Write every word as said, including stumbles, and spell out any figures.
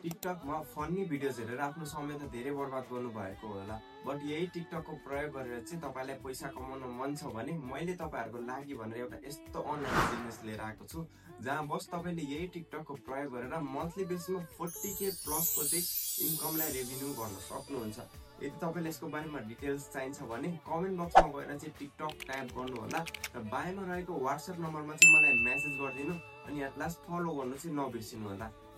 टिकटकमा funny videos हेरेर आफ्नो समय त धेरै बर्बाद गर्नुभएको होला, बट यही टिकटकको प्रयोग गरेर चाहिँ तपाईँलाई पैसा कमाउन मन छ भने मैले तपाईँहरूको लागि भनेर एउटा यस्तो अनलाइन बिजनेस लिएर आएको छु जहाँ बस तपाईँले यही टिकटकको प्रयोग गरेर मन्थली बेसिसमा फोर्टी के प्लसको चाहिँ इन्कमलाई रेभिन्यू गर्न सक्नुहुन्छ। यदि तपाईँले यसको बारेमा डिटेल्स चाहिन्छ भने कमेन्ट बक्समा गएर चाहिँ टिकटक ट्याप गर्नु होला र बायोमा रहेको वाट्सएप नम्बरमा चाहिँ मलाई मेसेज गरिदिनु अनि एट लास्ट फलो गर्नु चाहिँ नबिर्सिनु होला।